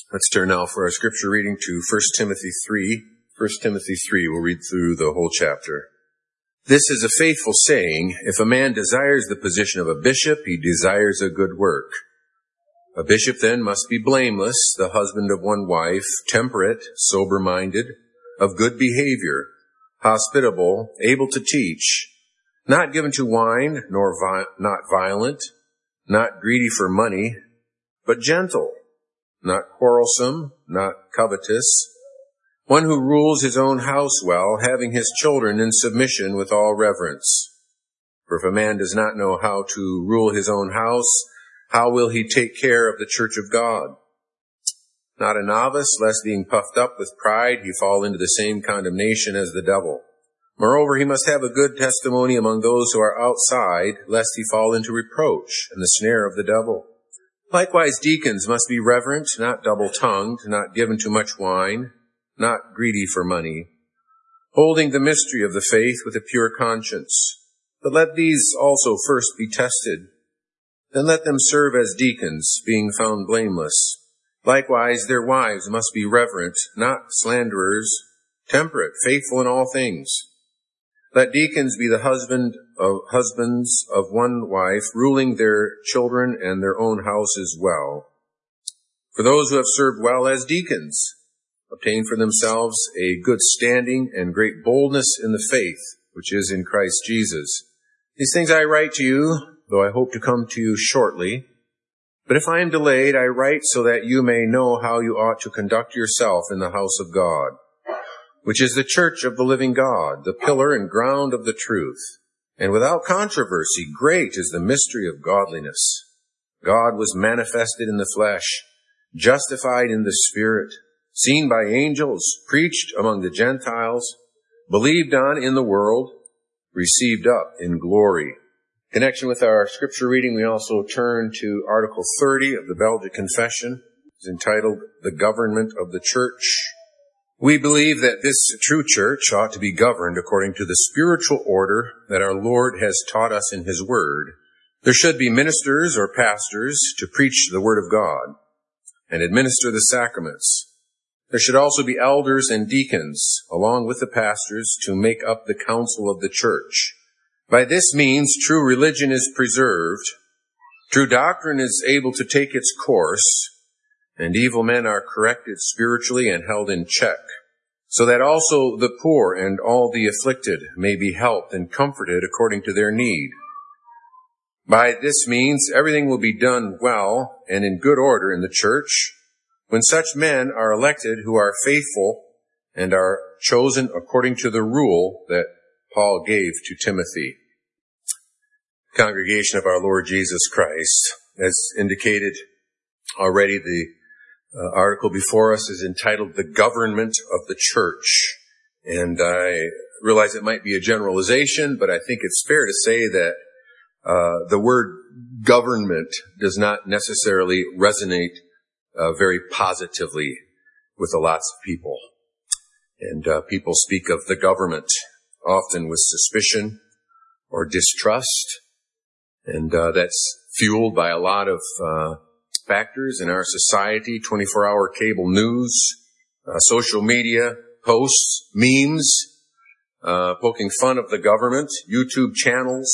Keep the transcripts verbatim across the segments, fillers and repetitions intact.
Let's turn now for our scripture reading to First Timothy three. First Timothy three, we'll read through the whole chapter. This is a faithful saying, if a man desires the position of a bishop, he desires a good work. A bishop then must be blameless, the husband of one wife, temperate, sober-minded, of good behavior, hospitable, able to teach, not given to wine, nor vi- not violent, not greedy for money, but gentle, not quarrelsome, not covetous, one who rules his own house well, having his children in submission with all reverence. For if a man does not know how to rule his own house, how will he take care of the church of God? Not a novice, lest being puffed up with pride, he fall into the same condemnation as the devil. Moreover, he must have a good testimony among those who are outside, lest he fall into reproach and the snare of the devil. Likewise, deacons must be reverent, not double-tongued, not given to much wine, not greedy for money, holding the mystery of the faith with a pure conscience. But let these also first be tested. Then let them serve as deacons, being found blameless. Likewise, their wives must be reverent, not slanderers, temperate, faithful in all things. Let deacons be the husband of husbands of one wife, ruling their children and their own houses well. For those who have served well as deacons obtain for themselves a good standing and great boldness in the faith, which is in Christ Jesus. These things I write to you, though I hope to come to you shortly. But if I am delayed, I write so that you may know how you ought to conduct yourself in the house of God, which is the church of the living God, the pillar and ground of the truth. And without controversy, great is the mystery of godliness. God was manifested in the flesh, justified in the Spirit, seen by angels, preached among the Gentiles, believed on in the world, received up in glory. In connection with our scripture reading, we also turn to Article thirty of the Belgic Confession. It's entitled, The Government of the Church. We believe that this true church ought to be governed according to the spiritual order that our Lord has taught us in His Word. There should be ministers or pastors to preach the Word of God and administer the sacraments. There should also be elders and deacons, along with the pastors, to make up the council of the church. By this means, true religion is preserved, true doctrine is able to take its course, and evil men are corrected spiritually and held in check, so that also the poor and all the afflicted may be helped and comforted according to their need. By this means, everything will be done well and in good order in the church, when such men are elected who are faithful and are chosen according to the rule that Paul gave to Timothy. Congregation of our Lord Jesus Christ, as indicated already, the uh, article before us is entitled The Government of the Church. And I realize it might be a generalization, but I think it's fair to say that uh, the word government does not necessarily resonate uh, very positively with a lots of people. And uh, people speak of the government often with suspicion or distrust, and uh, that's fueled by a lot of uh, factors in our society: twenty-four hour cable news, uh, social media posts, memes, uh, poking fun of the government, YouTube channels.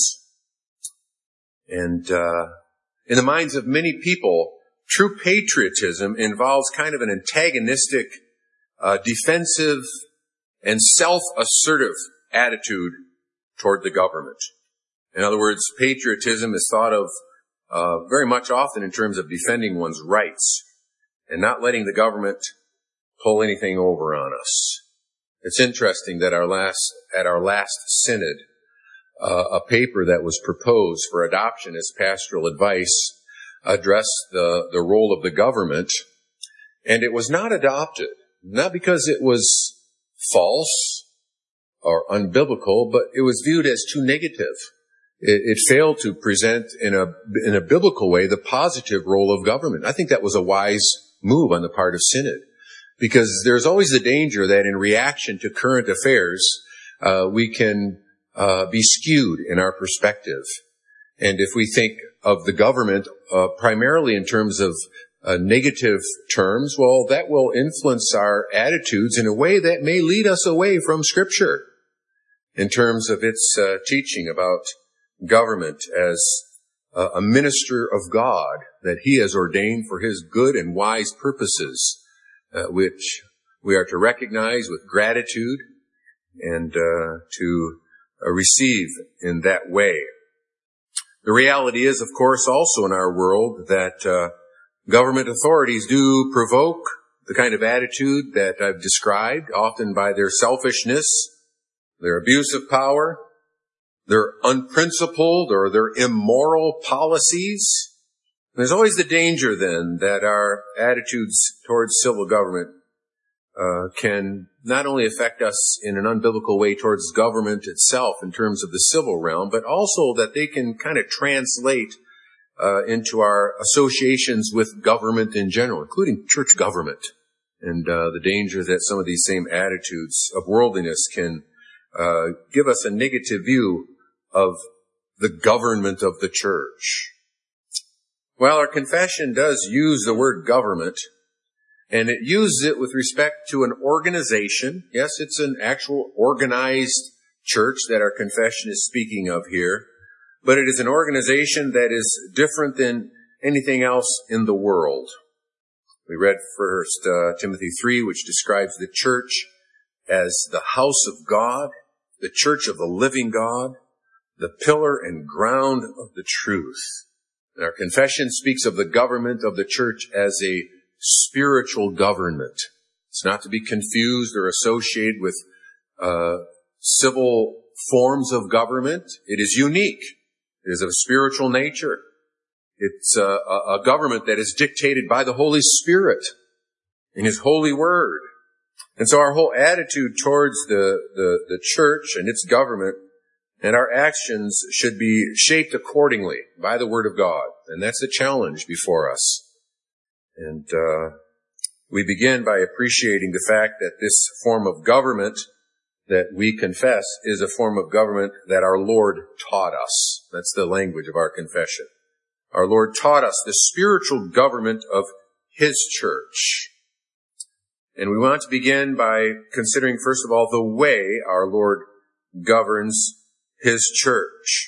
And uh, in the minds of many people, true patriotism involves kind of an antagonistic, uh, defensive, and self-assertive attitude toward the government. In other words, patriotism is thought of uh, very much often in terms of defending one's rights and not letting the government pull anything over on us. It's interesting that our last at our last synod, uh, a paper that was proposed for adoption as pastoral advice addressed the, the role of the government, and it was not adopted, not because it was false or unbiblical, but it was viewed as too negative. It, it failed to present in a in a biblical way the positive role of government. I think that was a wise move on the part of Synod, because there's always the danger that in reaction to current affairs, uh, we can uh, be skewed in our perspective. And if we think of the government uh, primarily in terms of uh, negative terms, well, that will influence our attitudes in a way that may lead us away from Scripture in terms of its uh, teaching about government as uh, a minister of God that He has ordained for His good and wise purposes, uh, which we are to recognize with gratitude and uh, to uh, receive in that way. The reality is, of course, also in our world that uh, government authorities do provoke the kind of attitude that I've described, often by their selfishness, their abuse of power, their unprincipled or their immoral policies. There's always the danger then that our attitudes towards civil government uh, can not only affect us in an unbiblical way towards government itself in terms of the civil realm, but also that they can kind of translate uh, into our associations with government in general, including church government, and uh, the danger that some of these same attitudes of worldliness can uh, give us a negative view of the government of the church. Well, our confession does use the word government, and it uses it with respect to an organization. Yes, it's an actual organized church that our confession is speaking of here, but it is an organization that is different than anything else in the world. We read First uh, Timothy three, which describes the church as the house of God, the church of the living God, the pillar and ground of the truth. And our confession speaks of the government of the church as a spiritual government. It's not to be confused or associated with uh, civil forms of government. It is unique. It is of spiritual nature. It's a, a government that is dictated by the Holy Spirit in His holy word. And so our whole attitude towards the, the, the church and its government and our actions should be shaped accordingly by the Word of God. And that's the challenge before us. And uh we begin by appreciating the fact that this form of government that we confess is a form of government that our Lord taught us. That's the language of our confession. Our Lord taught us the spiritual government of His church. And we want to begin by considering, first of all, the way our Lord governs His church.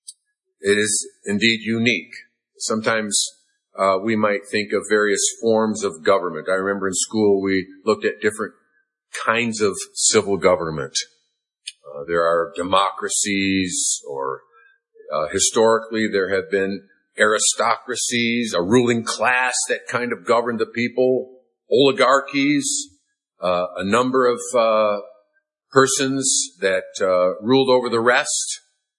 It is indeed unique. Sometimes uh, we might think of various forms of government. I remember in school we looked at different kinds of civil government. Uh, there are democracies, or uh, historically there have been aristocracies, a ruling class that kind of governed the people, oligarchies, uh, a number of uh, persons that uh, ruled over the rest,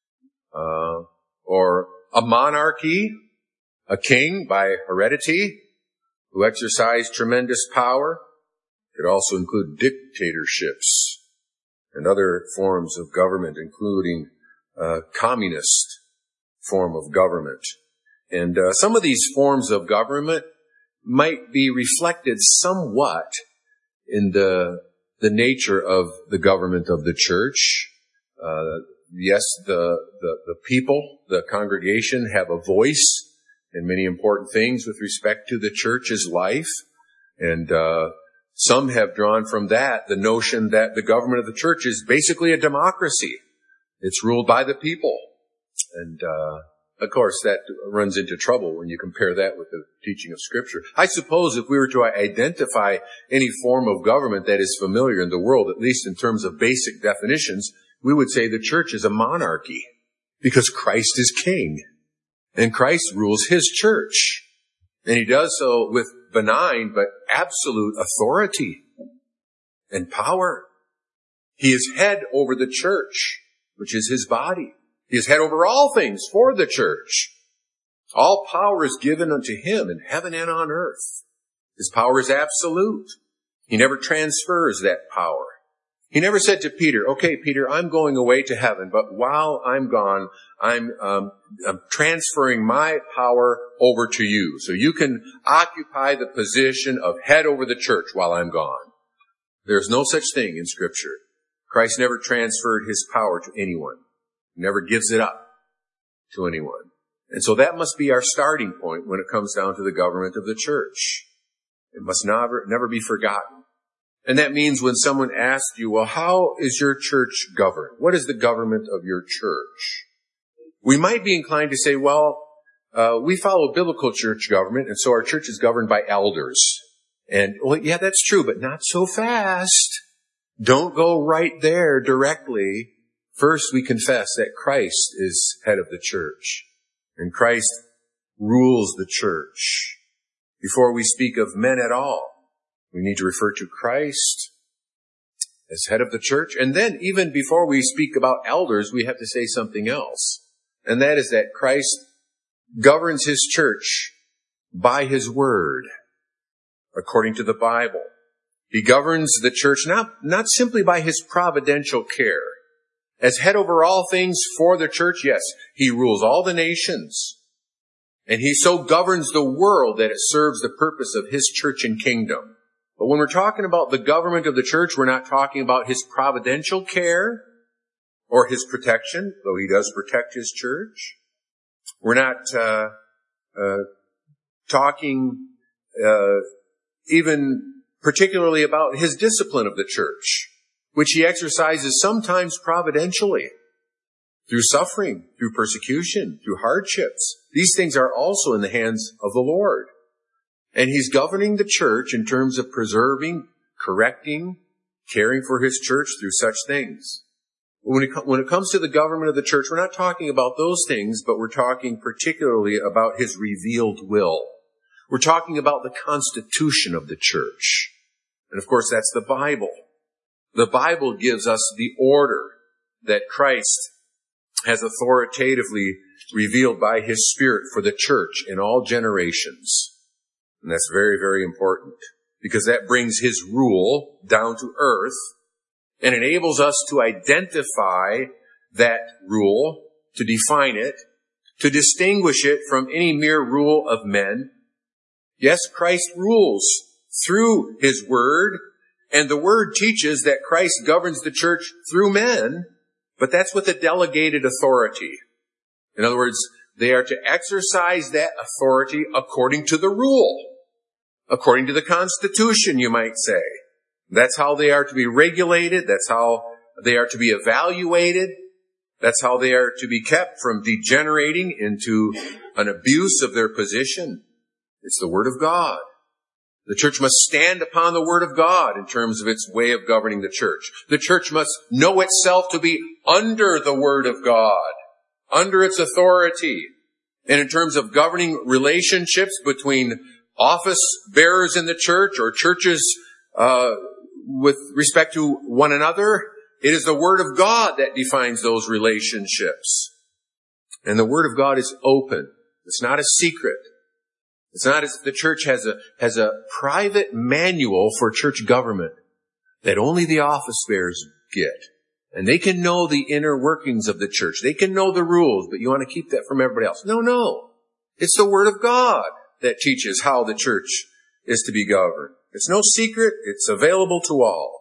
uh, or a monarchy, a king by heredity who exercised tremendous power. It could also include dictatorships and other forms of government, including uh, communist form of government. And uh, some of these forms of government might be reflected somewhat in the the nature of the government of the church. Uh, yes, the, the the people, the congregation, have a voice in many important things with respect to the church's life, and uh, some have drawn from that the notion that the government of the church is basically a democracy. It's ruled by the people, and uh, of course, that runs into trouble when you compare that with the teaching of Scripture. I suppose if we were to identify any form of government that is familiar in the world, at least in terms of basic definitions, we would say the church is a monarchy because Christ is king and Christ rules His church. And He does so with benign but absolute authority and power. He is head over the church, which is His body. He is head over all things for the church. All power is given unto Him in heaven and on earth. His power is absolute. He never transfers that power. He never said to Peter, okay, Peter, I'm going away to heaven, but while I'm gone, I'm, um, I'm transferring my power over to you. So you can occupy the position of head over the church while I'm gone. There's no such thing in Scripture. Christ never transferred His power to anyone. Never gives it up to anyone. And so that must be our starting point when it comes down to the government of the church. It must never, never be forgotten. And that means when someone asks you, well, how is your church governed? What is the government of your church? We might be inclined to say, well, uh, we follow biblical church government, and so our church is governed by elders. And, well, yeah, that's true, but not so fast. Don't go right there directly. First, we confess that Christ is head of the church, and Christ rules the church. Before we speak of men at all, we need to refer to Christ as head of the church. And then even before we speak about elders, we have to say something else. And that is that Christ governs his church by his word, according to the Bible. He governs the church not, not simply by his providential care. As head over all things for the church, yes, he rules all the nations. And he so governs the world that it serves the purpose of his church and kingdom. But when we're talking about the government of the church, we're not talking about his providential care or his protection, though he does protect his church. We're not uh, uh, talking uh, even particularly about his discipline of the church, which he exercises sometimes providentially through suffering, through persecution, through hardships. These things are also in the hands of the Lord. And he's governing the church in terms of preserving, correcting, caring for his church through such things. When it, when it comes to the government of the church, we're not talking about those things, but we're talking particularly about his revealed will. We're talking about the constitution of the church. And of course, that's the Bible. The Bible gives us the order that Christ has authoritatively revealed by his Spirit for the church in all generations. And that's very, very important, because that brings his rule down to earth and enables us to identify that rule, to define it, to distinguish it from any mere rule of men. Yes, Christ rules through his word, and the word teaches that Christ governs the church through men, but that's with a delegated authority. In other words, they are to exercise that authority according to the rule, according to the Constitution, you might say. That's how they are to be regulated. That's how they are to be evaluated. That's how they are to be kept from degenerating into an abuse of their position. It's the Word of God. The church must stand upon the Word of God in terms of its way of governing the church. The church must know itself to be under the Word of God, under its authority. And in terms of governing relationships between office bearers in the church or churches uh, with respect to one another, it is the Word of God that defines those relationships. And the Word of God is open. It's not a secret. It's not as if the church has a, has a private manual for church government that only the office bearers get. And they can know the inner workings of the church. They can know the rules, but you want to keep that from everybody else. No, no. It's the Word of God that teaches how the church is to be governed. It's no secret. It's available to all.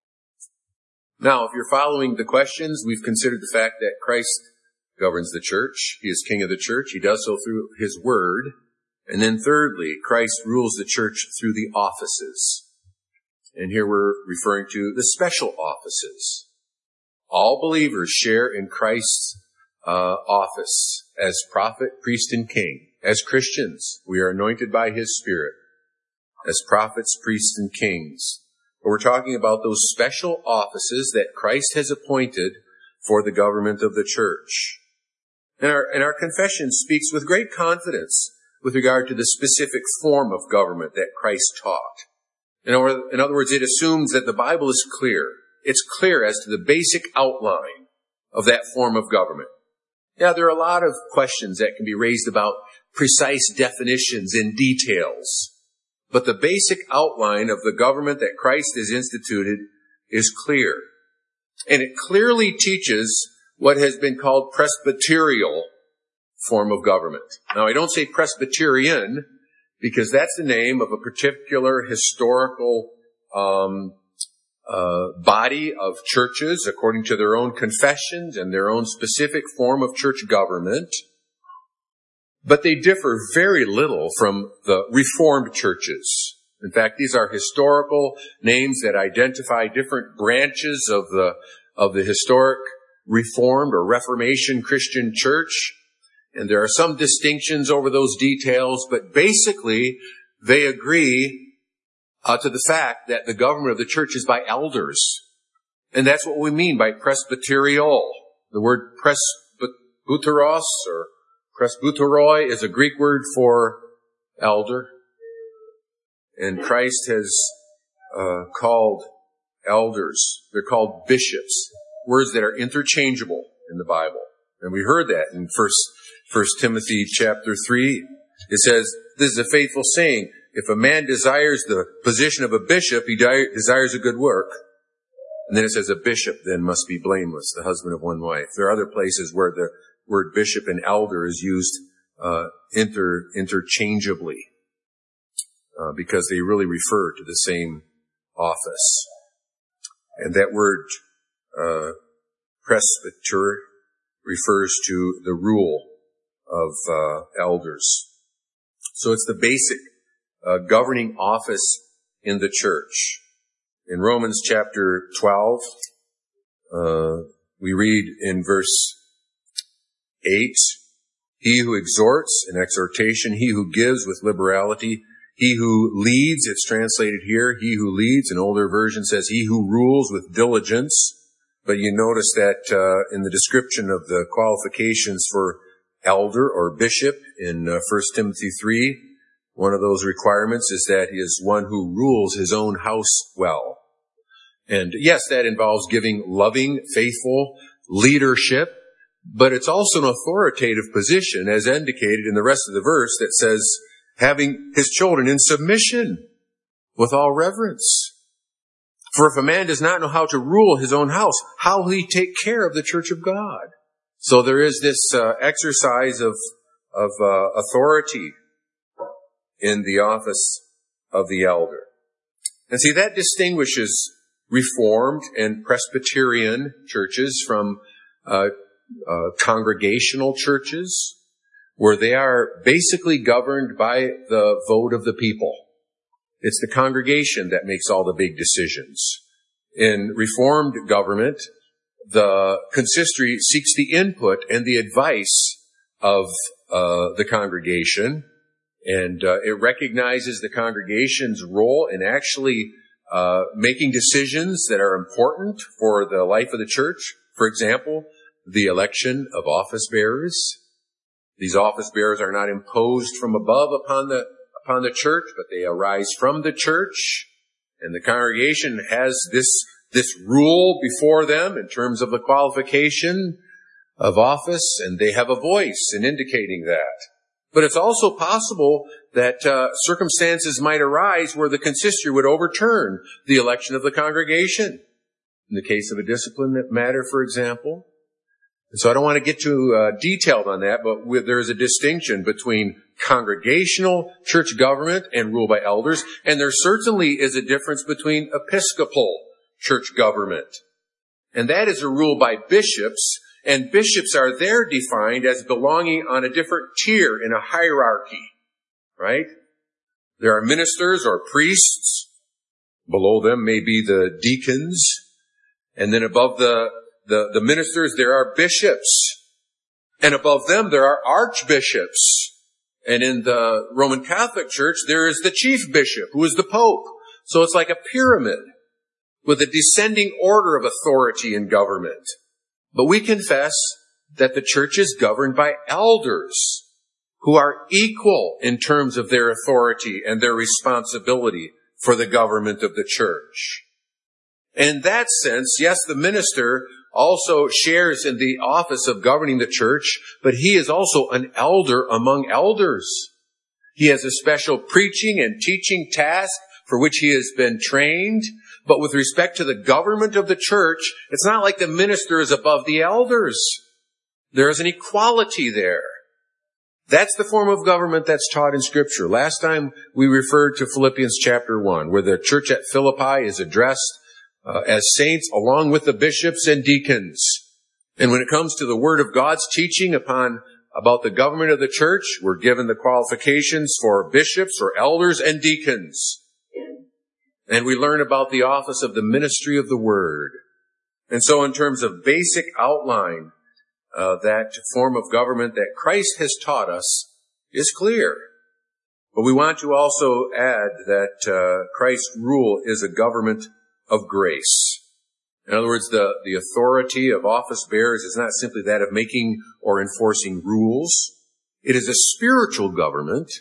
Now, if you're following the questions, we've considered the fact that Christ governs the church. He is King of the church. He does so through his word. And then thirdly, Christ rules the church through the offices. And here we're referring to the special offices. All believers share in Christ's uh, office as prophet, priest, and king. As Christians, we are anointed by his Spirit as prophets, priests, and kings. But we're talking about those special offices that Christ has appointed for the government of the church. And our, and our confession speaks with great confidence with regard to the specific form of government that Christ taught. In other, in other words, it assumes that the Bible is clear. It's clear as to the basic outline of that form of government. Yeah, there are a lot of questions that can be raised about precise definitions and details. But the basic outline of the government that Christ has instituted is clear. And it clearly teaches what has been called presbyterial form of government. Now, I don't say Presbyterian because that's the name of a particular historical um, uh, body of churches according to their own confessions and their own specific form of church government. but they differ very little from the Reformed churches. In fact, these are historical names that identify different branches of the of the historic Reformed or Reformation Christian church. And there are some distinctions over those details, but basically they agree uh, to the fact that the government of the church is by elders. And that's what we mean by presbyterial. The word presbyteros or presbyteroi is a Greek word for elder. And Christ has uh, called elders, they're called bishops, words that are interchangeable in the Bible. And we heard that in First First Timothy chapter three. It says, this is a faithful saying, if a man desires the position of a bishop, he di- desires a good work. And then it says, a bishop then must be blameless, the husband of one wife. There are other places where the word bishop and elder is used uh, inter interchangeably. Uh, because they really refer to the same office. And that word, uh, presbyter, refers to the rule of uh, elders. So it's the basic uh, governing office in the church. In Romans chapter twelve, uh, we read in verse eight, he who exhorts in exhortation, he who gives with liberality, he who leads, it's translated here, he who leads, an older version says he who rules with diligence. But you notice that uh, in the description of the qualifications for elder or bishop in uh, First Timothy three, one of those requirements is that he is one who rules his own house well. And yes, that involves giving loving, faithful leadership, but it's also an authoritative position as indicated in the rest of the verse that says, having his children in submission with all reverence. For if a man does not know how to rule his own house, how will he take care of the church of God? So there is this uh, exercise of, of uh, authority in the office of the elder. And see, that distinguishes Reformed and Presbyterian churches from uh, uh, congregational churches, where they are basically governed by the vote of the people. It's the congregation that makes all the big decisions. In Reformed government, the consistory seeks the input and the advice of uh, the congregation, and uh, it recognizes the congregation's role in actually uh, making decisions that are important for the life of the church. For example, the election of office bearers. These office bearers are not imposed from above upon the upon the church, but they arise from the church, and the congregation has this this rule before them in terms of the qualification of office, and they have a voice in indicating that. But it's also possible that uh, circumstances might arise where the consistory would overturn the election of the congregation. In the case of a discipline matter, for example. So I don't want to get too uh, detailed on that, but there's a distinction between congregational church government and rule by elders, and there certainly is a difference between episcopal church government. And that is a rule by bishops, and bishops are there defined as belonging on a different tier in a hierarchy, right? There are ministers or priests. Below them may be the deacons, and then above the The, the ministers, there are bishops. And above them, there are archbishops. And in the Roman Catholic Church, there is the chief bishop, who is the Pope. So it's like a pyramid with a descending order of authority in government. But we confess that the church is governed by elders who are equal in terms of their authority and their responsibility for the government of the church. In that sense, yes, the minister also shares in the office of governing the church, but he is also an elder among elders. He has a special preaching and teaching task for which he has been trained. But with respect to the government of the church, it's not like the minister is above the elders. There is an equality there. That's the form of government that's taught in Scripture. Last time we referred to Philippians chapter one, where the church at Philippi is addressed Uh, as saints along with the bishops and deacons. And when it comes to the Word of God's teaching upon about the government of the church, we're given the qualifications for bishops or elders and deacons. And we learn about the office of the ministry of the word. And so in terms of basic outline, uh, that form of government that Christ has taught us is clear. But we want to also add that uh, Christ's rule is a government of grace. In other words, the, the authority of office bearers is not simply that of making or enforcing rules. It is a spiritual government.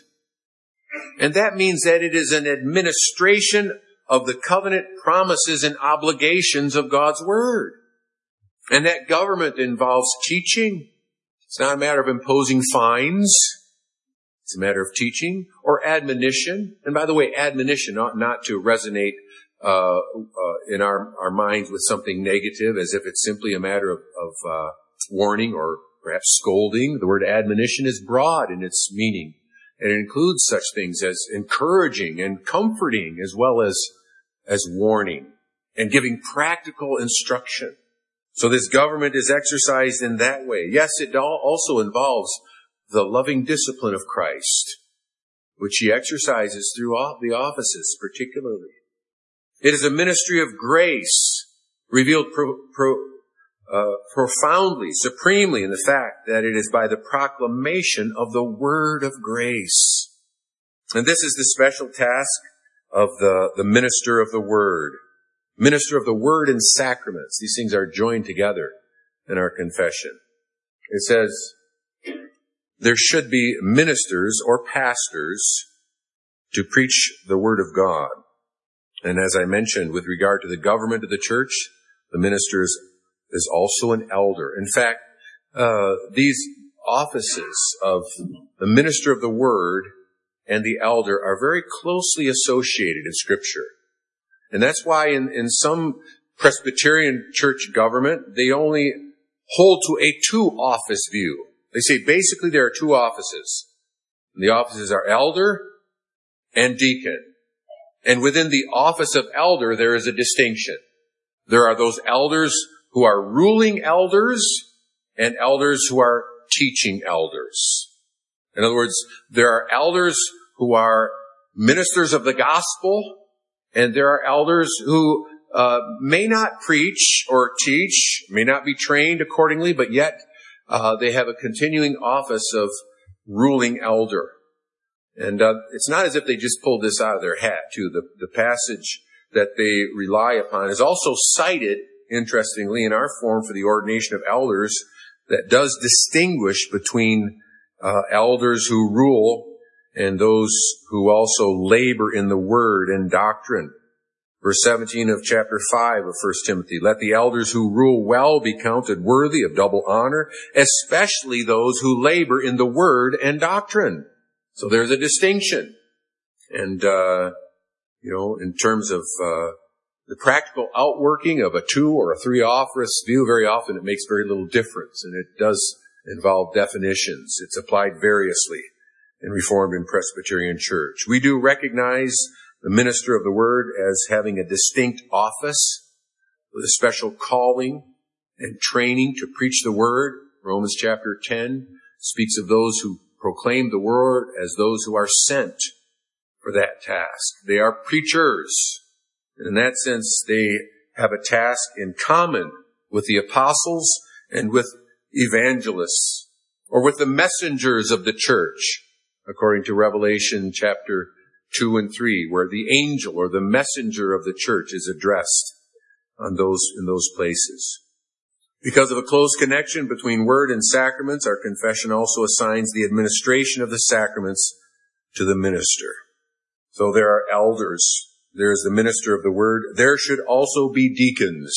And that means that it is an administration of the covenant promises and obligations of God's word. And that government involves teaching. It's not a matter of imposing fines. It's a matter of teaching or admonition. And by the way, admonition ought not to resonate uh, uh in our, our minds with something negative, as if it's simply a matter of, of uh warning or perhaps scolding. The word admonition is broad in its meaning. And it includes such things as encouraging and comforting, as well as, as warning and giving practical instruction. So this government is exercised in that way. Yes, it also involves the loving discipline of Christ, which he exercises through the offices particularly. It is a ministry of grace, revealed pro, pro, uh, profoundly, supremely in the fact that it is by the proclamation of the word of grace. And this is the special task of the, the minister of the word. Minister of the word and sacraments. These things are joined together in our confession. It says, there should be ministers or pastors to preach the word of God. And as I mentioned, with regard to the government of the church, the minister is, is also an elder. In fact, uh, these offices of the minister of the word and the elder are very closely associated in Scripture. And that's why in, in some Presbyterian church government, they only hold to a two-office view. They say basically there are two offices. And the offices are elder and deacon. And within the office of elder, there is a distinction. There are those elders who are ruling elders and elders who are teaching elders. In other words, there are elders who are ministers of the gospel, and there are elders who uh, may not preach or teach, may not be trained accordingly, but yet uh, they have a continuing office of ruling elder. And uh, it's not as if they just pulled this out of their hat, too. The, the passage that they rely upon is also cited, interestingly, in our form for the ordination of elders that does distinguish between uh, elders who rule and those who also labor in the word and doctrine. Verse seventeen of chapter five of First Timothy, let the elders who rule well be counted worthy of double honor, especially those who labor in the word and doctrine. So there's a distinction. And, uh, you know, in terms of uh, the practical outworking of a two or a three office view, very often it makes very little difference. And it does involve definitions. It's applied variously in Reformed and Presbyterian Church. We do recognize the minister of the word as having a distinct office with a special calling and training to preach the word. Romans chapter ten speaks of those who proclaim the word as those who are sent for that task. They are preachers. And in that sense, they have a task in common with the apostles and with evangelists, or with the messengers of the church, according to Revelation chapter two and three, where the angel or the messenger of the church is addressed on those, in those places. Because of a close connection between word and sacraments, our confession also assigns the administration of the sacraments to the minister. So there are elders. There is the minister of the word. There should also be deacons,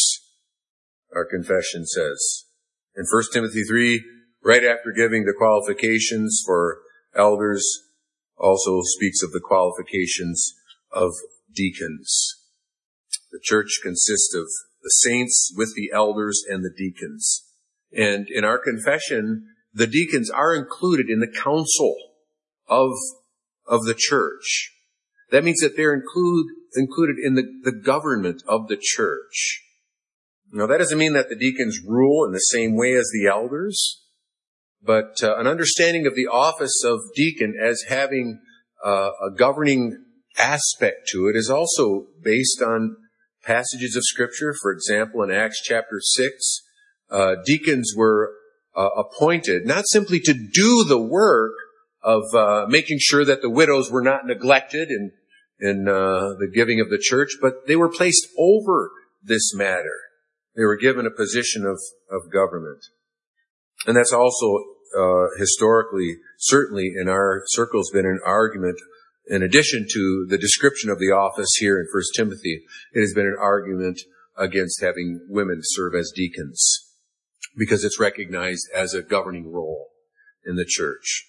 our confession says. In First Timothy three, right after giving the qualifications for elders, also speaks of the qualifications of deacons. The church consists of the saints with the elders and the deacons. And in our confession, the deacons are included in the council of, of the church. That means that they're include, included in the, the government of the church. Now, that doesn't mean that the deacons rule in the same way as the elders, but uh, an understanding of the office of deacon as having uh, a governing aspect to it is also based on passages of Scripture. For example, in Acts chapter six, uh, deacons were uh, appointed not simply to do the work of uh, making sure that the widows were not neglected in, in uh, the giving of the church, but they were placed over this matter. They were given a position of, of government. And that's also uh, historically, certainly in our circles, been an argument. In addition to the description of the office here in First Timothy, it has been an argument against having women serve as deacons because it's recognized as a governing role in the church.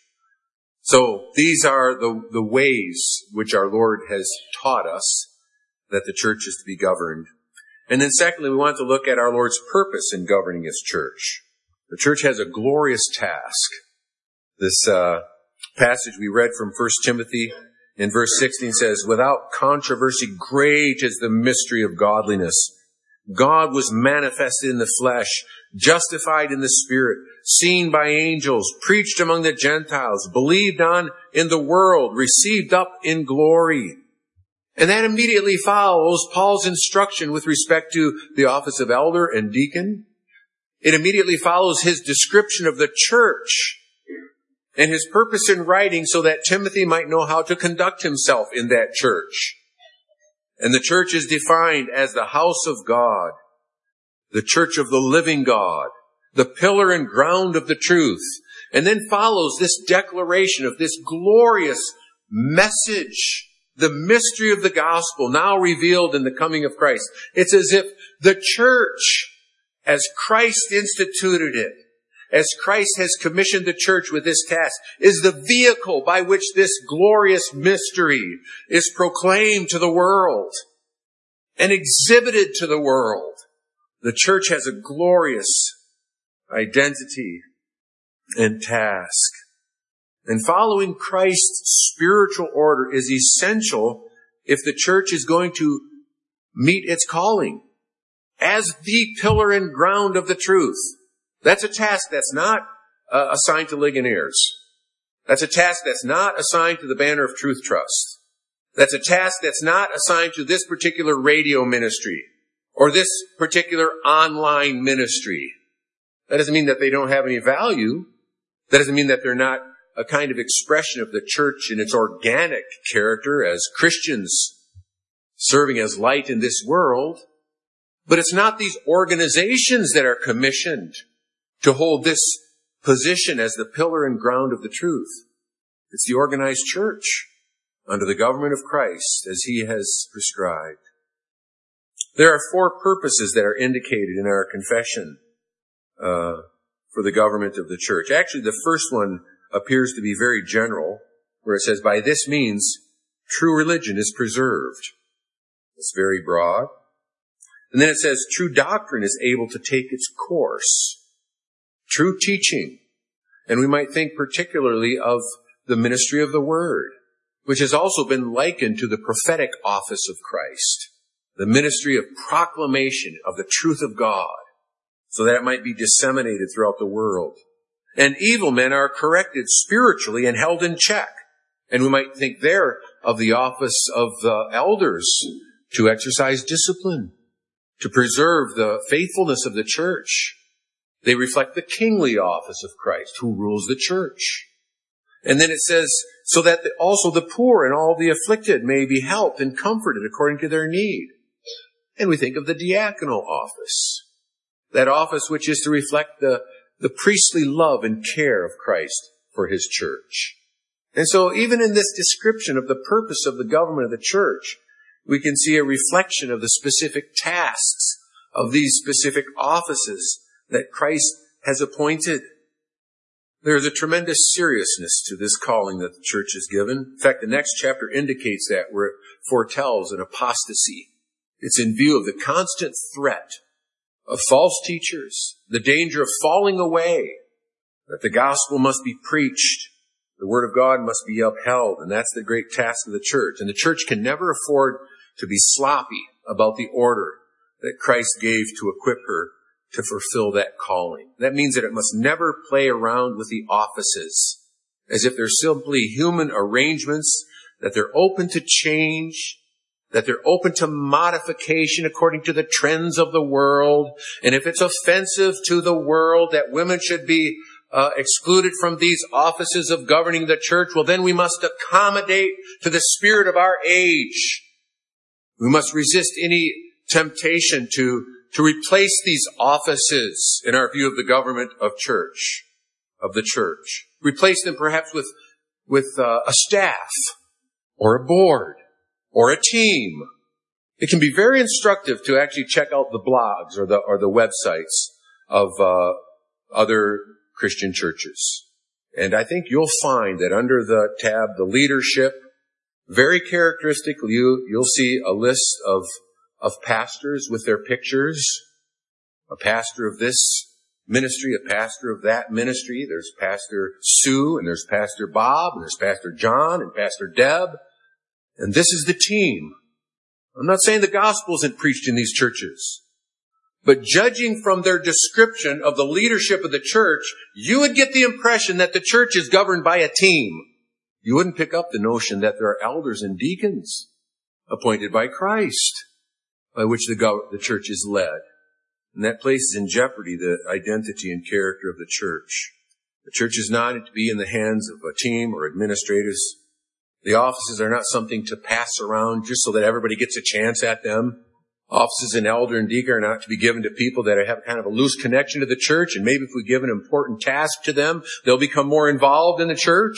So these are the, the ways which our Lord has taught us that the church is to be governed. And then secondly, we want to look at our Lord's purpose in governing His church. The church has a glorious task. This uh, passage we read from First Timothy in verse sixteen says, "Without controversy, great is the mystery of godliness. God was manifested in the flesh, justified in the Spirit, seen by angels, preached among the Gentiles, believed on in the world, received up in glory." And that immediately follows Paul's instruction with respect to the office of elder and deacon. It immediately follows his description of the church and his purpose in writing so that Timothy might know how to conduct himself in that church. And the church is defined as the house of God, the church of the living God, the pillar and ground of the truth. And then follows this declaration of this glorious message, the mystery of the gospel now revealed in the coming of Christ. It's as if the church, as Christ instituted it, as Christ has commissioned the church with this task, is the vehicle by which this glorious mystery is proclaimed to the world and exhibited to the world. The church has a glorious identity and task. And following Christ's spiritual order is essential if the church is going to meet its calling as the pillar and ground of the truth. That's a task that's not uh, assigned to Ligoniers. That's a task that's not assigned to the Banner of Truth Trust. That's a task that's not assigned to this particular radio ministry or this particular online ministry. That doesn't mean that they don't have any value. That doesn't mean that they're not a kind of expression of the church in its organic character as Christians serving as light in this world. But it's not these organizations that are commissioned to hold this position as the pillar and ground of the truth. It's the organized church under the government of Christ as He has prescribed. There are four purposes that are indicated in our confession uh, for the government of the church. Actually, the first one appears to be very general, where it says, "By this means, true religion is preserved." It's very broad. And then it says, "True doctrine is able to take its course." True teaching. And we might think particularly of the ministry of the Word, which has also been likened to the prophetic office of Christ, the ministry of proclamation of the truth of God, so that it might be disseminated throughout the world. And evil men are corrected spiritually and held in check. And we might think there of the office of the elders to exercise discipline, to preserve the faithfulness of the church. They reflect the kingly office of Christ, who rules the church. And then it says, so that also the poor and all the afflicted may be helped and comforted according to their need. And we think of the diaconal office, that office which is to reflect the, the priestly love and care of Christ for His church. And so even in this description of the purpose of the government of the church, we can see a reflection of the specific tasks of these specific offices that Christ has appointed. There is a tremendous seriousness to this calling that the church is given. In fact, the next chapter indicates that, where it foretells an apostasy. It's in view of the constant threat of false teachers, the danger of falling away, that the gospel must be preached, the word of God must be upheld, and that's the great task of the church. And the church can never afford to be sloppy about the order that Christ gave to equip her to fulfill that calling. That means that it must never play around with the offices as if they're simply human arrangements, that they're open to change, that they're open to modification according to the trends of the world. And if it's offensive to the world that women should be uh, excluded from these offices of governing the church, well, then we must accommodate to the spirit of our age. We must resist any temptation to, to replace these offices in our view of the government of church, of the church. Replace them perhaps with, with uh, a staff or a board or a team. It can be very instructive to actually check out the blogs or the, or the websites of uh, other Christian churches. And I think you'll find that under the tab, the leadership, very characteristically, you, you'll see a list of, of pastors with their pictures. A pastor of this ministry, a pastor of that ministry. There's Pastor Sue, and there's Pastor Bob, and there's Pastor John, and Pastor Deb. And this is the team. I'm not saying the gospel isn't preached in these churches. But judging from their description of the leadership of the church, you would get the impression that the church is governed by a team. You wouldn't pick up the notion that there are elders and deacons appointed by Christ, by which the, gov- the church is led. And that places in jeopardy the identity and character of the church. The church is not to be in the hands of a team or administrators. The offices are not something to pass around just so that everybody gets a chance at them. Offices in elder and deacon are not to be given to people that have kind of a loose connection to the church, and maybe if we give an important task to them, they'll become more involved in the church.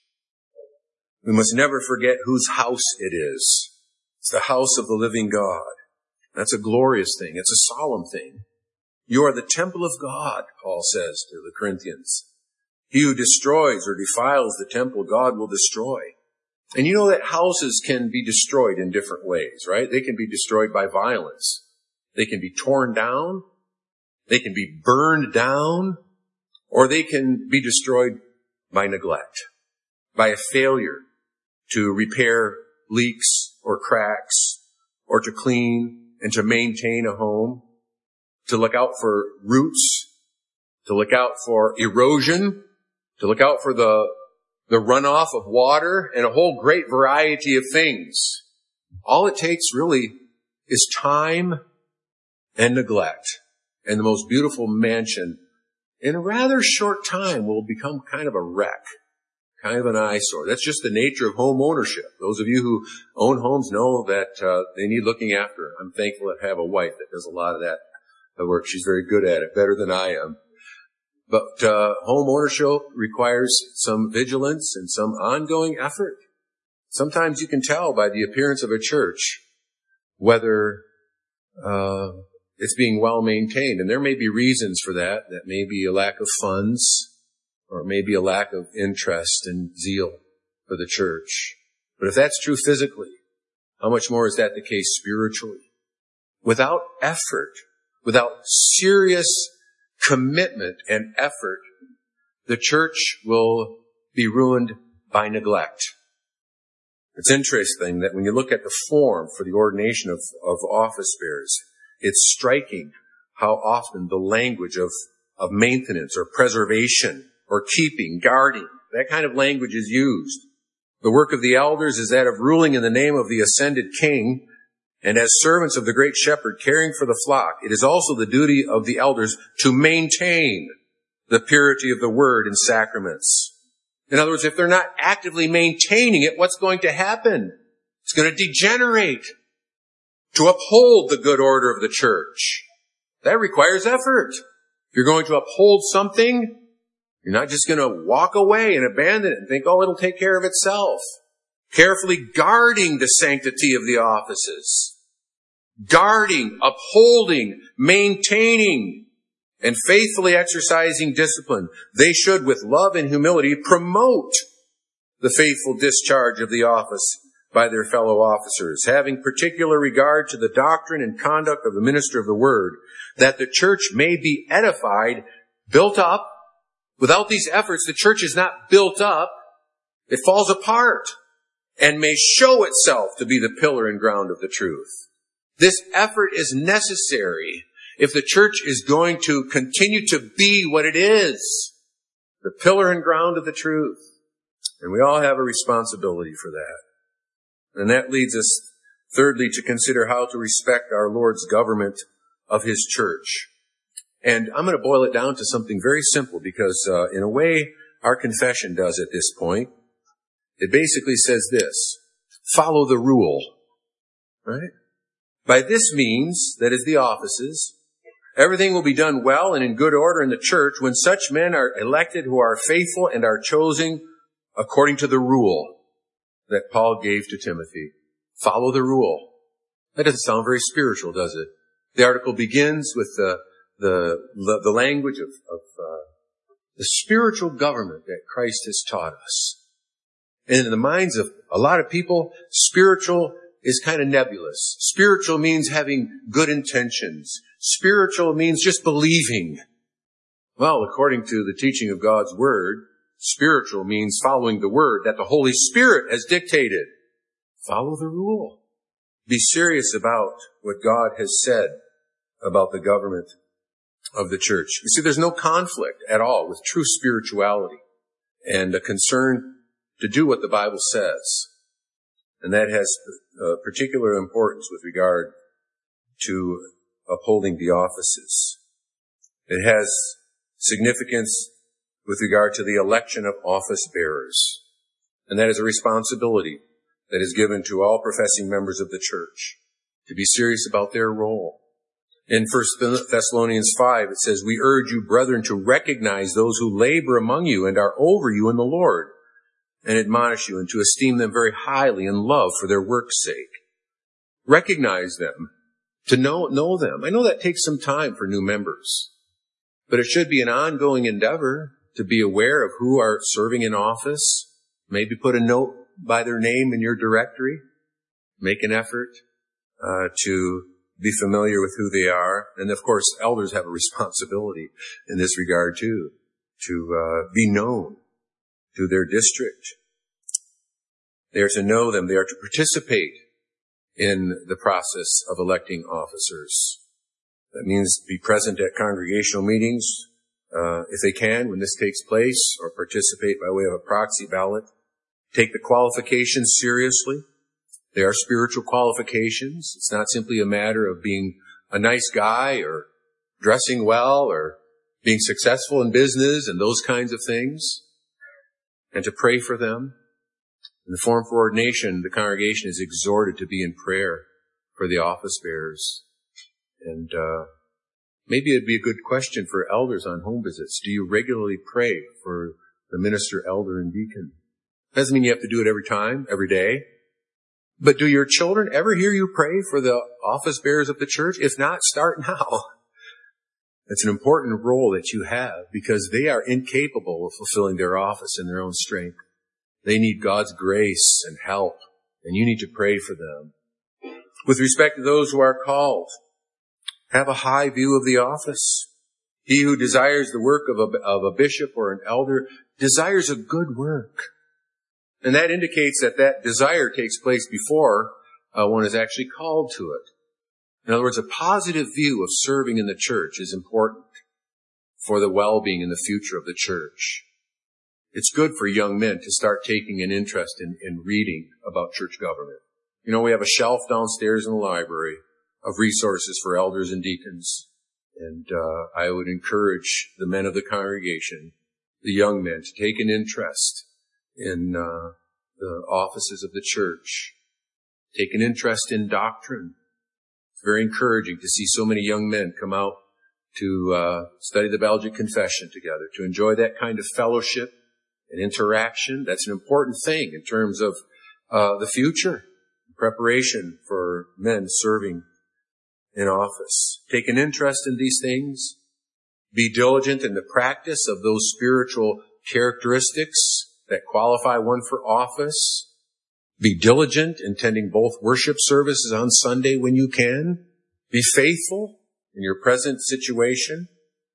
We must never forget whose house it is. It's the house of the living God. That's a glorious thing. It's a solemn thing. You are the temple of God, Paul says to the Corinthians. He who destroys or defiles the temple, God will destroy. And you know that houses can be destroyed in different ways, right? They can be destroyed by violence. They can be torn down. They can be burned down. Or they can be destroyed by neglect, by a failure to repair leaks or cracks, or to clean and to maintain a home, to look out for roots, to look out for erosion, to look out for the, the runoff of water, and a whole great variety of things. All it takes really is time and neglect. And the most beautiful mansion, in a rather short time, will become kind of a wreck, kind of an eyesore. That's just the nature of home ownership. Those of you who own homes know that uh, they need looking after. I'm thankful to have a wife that does a lot of that work. She's very good at it, better than I am. But uh, home ownership requires some vigilance and some ongoing effort. Sometimes you can tell by the appearance of a church whether uh, it's being well maintained. And there may be reasons for that. That may be a lack of funds, or it may be a lack of interest and zeal for the church. But if that's true physically, how much more is that the case spiritually? Without effort, without serious commitment and effort, the church will be ruined by neglect. It's interesting that when you look at the form for the ordination of, of office bearers, it's striking how often the language of, of maintenance or preservation or keeping, guarding, that kind of language is used. The work of the elders is that of ruling in the name of the ascended king, and as servants of the great shepherd caring for the flock, it is also the duty of the elders to maintain the purity of the word and sacraments. In other words, if they're not actively maintaining it, what's going to happen? It's going to degenerate. To uphold the good order of the church, that requires effort. If you're going to uphold something, you're not just going to walk away and abandon it and think, oh, it'll take care of itself. Carefully guarding the sanctity of the offices. Guarding, upholding, maintaining, and faithfully exercising discipline. They should, with love and humility, promote the faithful discharge of the office by their fellow officers, having particular regard to the doctrine and conduct of the minister of the word, that the church may be edified, built up. Without these efforts, the church is not built up. It falls apart and may show itself to be the pillar and ground of the truth. This effort is necessary if the church is going to continue to be what it is, the pillar and ground of the truth. And we all have a responsibility for that. And that leads us, thirdly, to consider how to respect our Lord's government of His church. And I'm going to boil it down to something very simple because, uh, in a way, our confession does at this point. It basically says this: follow the rule. Right? By this means, that is the offices, everything will be done well and in good order in the church when such men are elected who are faithful and are chosen according to the rule that Paul gave to Timothy. Follow the rule. That doesn't sound very spiritual, does it? The article begins with the the the language of, of uh, the spiritual government that Christ has taught us. And in the minds of a lot of people, spiritual is kind of nebulous. Spiritual means having good intentions. Spiritual means just believing. Well, according to the teaching of God's Word, spiritual means following the Word that the Holy Spirit has dictated. Follow the rule. Be serious about what God has said about the government of the church. You see, there's no conflict at all with true spirituality and a concern to do what the Bible says. And that has uh, particular importance with regard to upholding the offices. It has significance with regard to the election of office bearers. And that is a responsibility that is given to all professing members of the church to be serious about their role. In First Thessalonians five, it says, we urge you, brethren, to recognize those who labor among you and are over you in the Lord, and admonish you, and to esteem them very highly in love for their work's sake. Recognize them, to know, know them. I know that takes some time for new members, but it should be an ongoing endeavor to be aware of who are serving in office. Maybe put a note by their name in your directory. Make an effort uh, to be familiar with who they are. And of course, elders have a responsibility in this regard too, to uh, be known to their district. They are to know them. They are to participate in the process of electing officers. That means be present at congregational meetings, uh, if they can, when this takes place, or participate by way of a proxy ballot. Take the qualifications seriously. They are spiritual qualifications. It's not simply a matter of being a nice guy or dressing well or being successful in business and those kinds of things. And to pray for them. In the form for ordination, the congregation is exhorted to be in prayer for the office bearers. And uh maybe it'd be a good question for elders on home visits. Do you regularly pray for the minister, elder, and deacon? Doesn't mean you have to do it every time, every day. But do your children ever hear you pray for the office bearers of the church? If not, start now. It's an important role that you have because they are incapable of fulfilling their office in their own strength. They need God's grace and help, and you need to pray for them. With respect to those who are called, have a high view of the office. He who desires the work of a, of a bishop or an elder desires a good work. And that indicates that that desire takes place before uh, one is actually called to it. In other words, a positive view of serving in the church is important for the well-being and the future of the church. It's good for young men to start taking an interest in, in reading about church government. You know, we have a shelf downstairs in the library of resources for elders and deacons. And uh, I would encourage the men of the congregation, the young men, to take an interest in uh, the offices of the church. Take an interest in doctrine. It's very encouraging to see so many young men come out to uh, study the Belgic Confession together, to enjoy that kind of fellowship and interaction. That's an important thing in terms of uh, the future, preparation for men serving in office. Take an interest in these things. Be diligent in the practice of those spiritual characteristics that qualify one for office. Be diligent in attending both worship services on Sunday when you can. Be faithful in your present situation.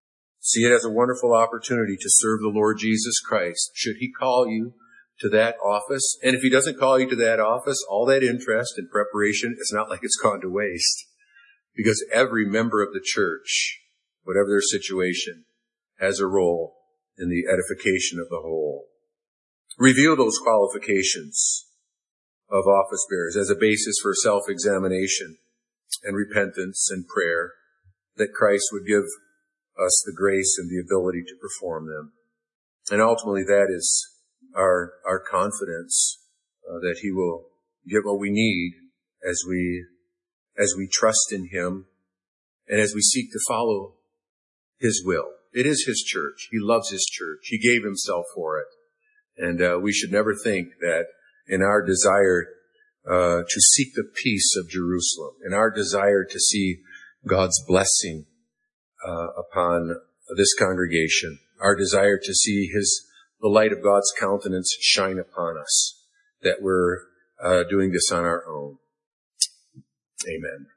See it as a wonderful opportunity to serve the Lord Jesus Christ, should He call you to that office. And if He doesn't call you to that office, all that interest and preparation, it's not like it's gone to waste. Because every member of the church, whatever their situation, has a role in the edification of the whole. Review those qualifications of office bearers as a basis for self-examination and repentance and prayer, that Christ would give us the grace and the ability to perform them. And ultimately that is our, our confidence uh, that he will give what we need as we, as we trust in him and as we seek to follow his will. It is his church. He loves his church. He gave himself for it. And uh, we should never think that in our desire uh, to seek the peace of Jerusalem, in our desire to see God's blessing uh, upon this congregation, our desire to see his the light of God's countenance shine upon us, that we're uh, doing this on our own. Amen.